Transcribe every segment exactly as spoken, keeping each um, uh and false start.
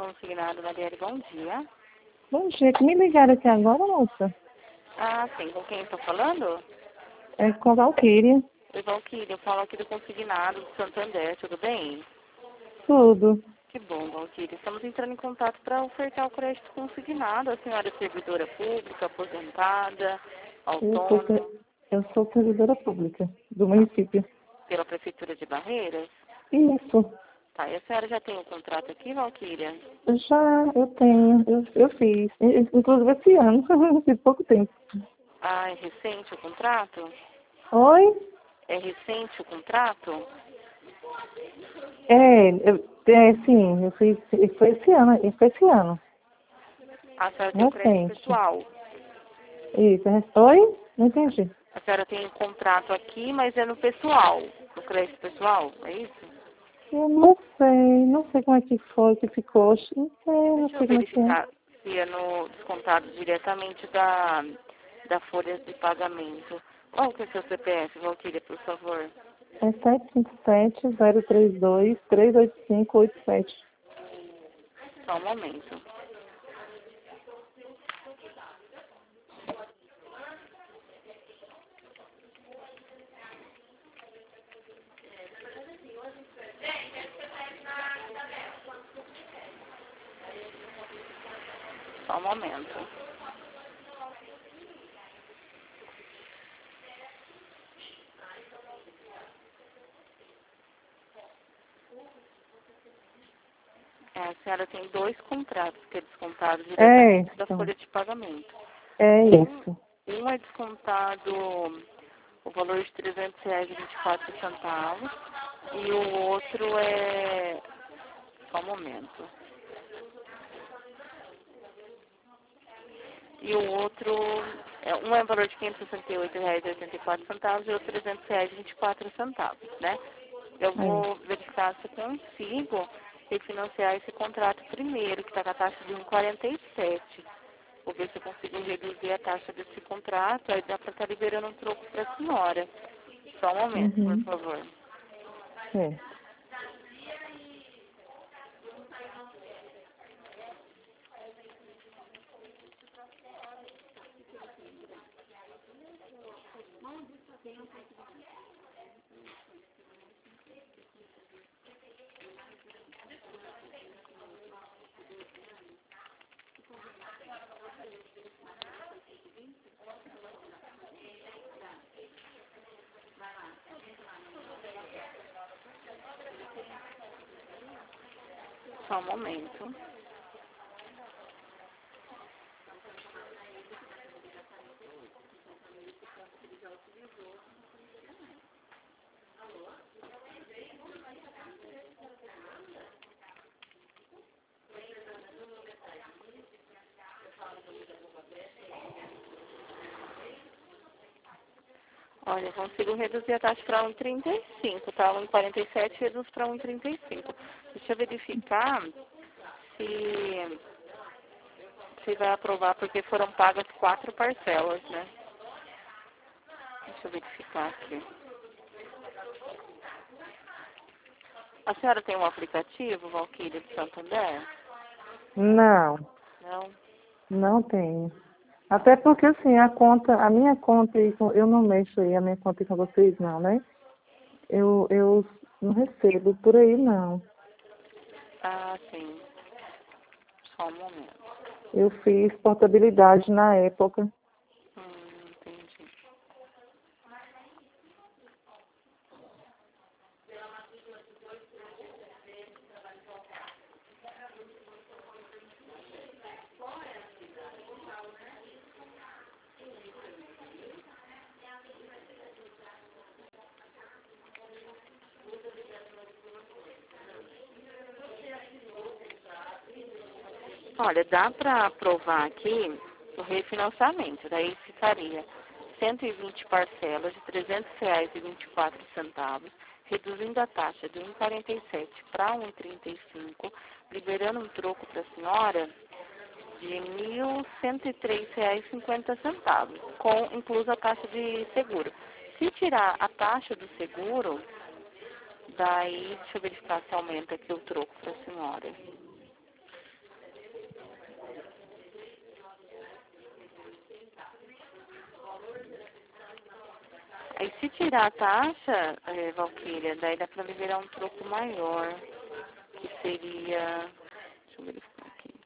consignado, Marielle, bom dia. Bom dia, que me ligaram aqui agora, moça? Ah, sim, com quem estou falando? É com a Valquíria. Oi, Valquíria, eu falo aqui do consignado do Santander, tudo bem? Tudo. Que bom, Valquíria. Estamos entrando em contato para ofertar o crédito consignado. A senhora é servidora pública, aposentada, Eu sou, autônoma, ser- eu sou servidora pública do município. pela Prefeitura de Barreiras? Isso. Tá, e a senhora já tem o contrato aqui, Valquíria? Já eu tenho, eu, eu fiz. I- Inclusive esse ano, fiz pouco tempo. Ah, é recente o contrato? Oi? É recente o contrato? É, eu, é sim, eu fiz, foi esse ano, foi esse ano. A senhora tem o crédito Recente. pessoal. Isso, é- oi? Não entendi. A senhora tem um contrato aqui, mas é no pessoal, no crédito pessoal, é isso? Eu não sei, não sei como é que foi, que ficou. Não sei, não Deixa eu sei como é que é. verificar se é no descontado diretamente da, da folha de pagamento. Qual que é o seu C P F, Valquíria, por favor? É sete cinco sete, zero três dois, três oito cinco, oito sete. Só um momento. Só um momento. É, a senhora tem dois contratos que é descontado É diretamente da isso. folha de pagamento. É Um, isso. um é descontado o valor de trezentos reais e vinte e quatro centavos e o outro é... Só um momento. E o outro, é, um é o valor de quinhentos e sessenta e oito reais e oitenta e quatro centavos e o outro trezentos reais e vinte e quatro centavos, né? Eu É. vou verificar se eu consigo refinanciar esse contrato primeiro, que está com a taxa de um vírgula quarenta e sete. Vou ver se eu consigo reduzir a taxa desse contrato, aí dá para estar liberando um troco para a senhora. Só um momento, por Uhum. favor. É. Só um momento. Olha, eu consigo reduzir a taxa para um vírgula trinta e cinco, tá? um vírgula quarenta e sete reduz para um vírgula trinta e cinco. Deixa eu verificar se, se vai aprovar, porque foram pagas quatro parcelas, né? Deixa eu verificar aqui. A senhora tem um aplicativo, Valquíria de Santander? Não, Não? não tenho. Até porque, assim, a conta, a minha conta, aí com- eu não mexo aí a minha conta aí com vocês, não, né? Eu, eu não recebo por aí, não. Ah, sim. Só um momento. Eu fiz portabilidade na época. Hum, entendi. Olha, dá para aprovar aqui o refinanciamento. Daí ficaria cento e vinte parcelas de trezentos reais e vinte e quatro centavos, reduzindo a taxa de um vírgula quarenta e sete para um vírgula trinta e cinco, liberando um troco para a senhora de mil cento e três reais e cinquenta centavos, com incluso a taxa de seguro. Se tirar a taxa do seguro, daí, deixa eu verificar se aumenta aqui o troco para a senhora. Aí se tirar a taxa, é, Valquíria, daí dá para liberar um troco maior, que seria... Deixa eu verificar aqui.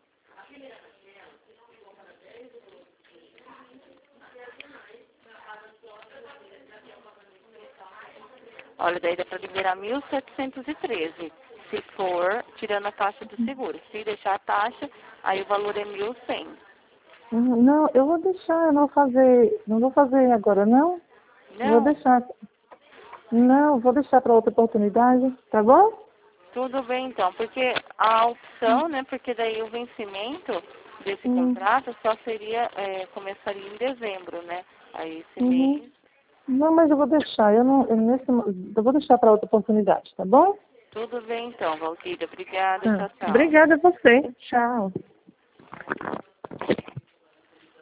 Olha, daí dá para liberar mil setecentos e treze, se for tirando a taxa do seguro. Se deixar a taxa, aí o valor é mil e cem. Uhum. Não, eu vou deixar, eu não vou fazer, não vou fazer agora, não? Eu vou Não, deixar. Não, vou deixar para outra oportunidade, tá bom? tudo bem então, porque a opção, né, porque daí o vencimento desse Hum, contrato só seria, é, começaria em dezembro, né? Aí esse uhum. mês, Não, mas eu vou deixar, eu não, eu nesse, eu vou deixar para outra oportunidade, tá bom? tudo bem então, Valquíria. Obrigada, Tá. tchau, tchau. Obrigada a você. Tchau.